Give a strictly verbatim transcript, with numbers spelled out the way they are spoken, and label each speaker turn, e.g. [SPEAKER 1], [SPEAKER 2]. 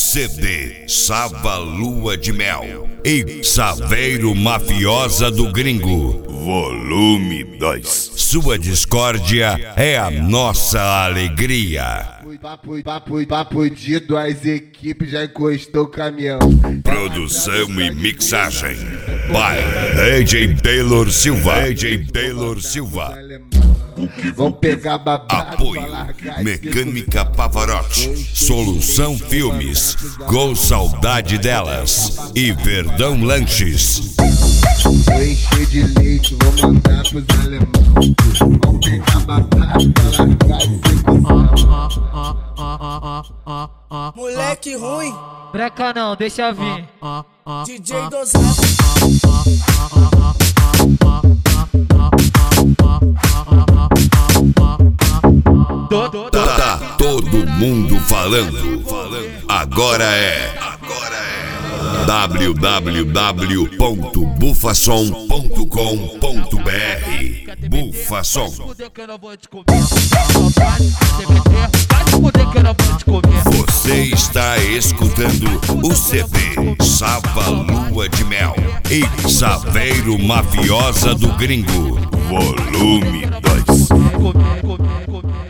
[SPEAKER 1] C D Sava Lua de Mel e Saveiro Mafiosa do Gringo, volume dois. Sua discórdia é a nossa alegria.
[SPEAKER 2] Papo, papo, papo de duas equipes, já encostou o caminhão.
[SPEAKER 1] Produção e mixagem by D J Taylor Silva. D J Taylor Silva.
[SPEAKER 2] Vão pegar babado.
[SPEAKER 1] Apoio Mecânica Pavarotti, Solução Filmes, Gol Saudade Delas e Verdão Lanches.
[SPEAKER 2] Vou encher de leite, vou mandar pros alemão. Vão pegar babado,
[SPEAKER 3] moleque ruim,
[SPEAKER 4] breca não, deixa vir.
[SPEAKER 3] D J dosado.
[SPEAKER 1] Tá, tá todo mundo falando. Agora é. Agora é. w w w ponto bufasom ponto com ponto b r. Bufasom. Você está escutando o C D Sava Lua de Mel e Saveiro Mafiosa do Gringo, volume dois.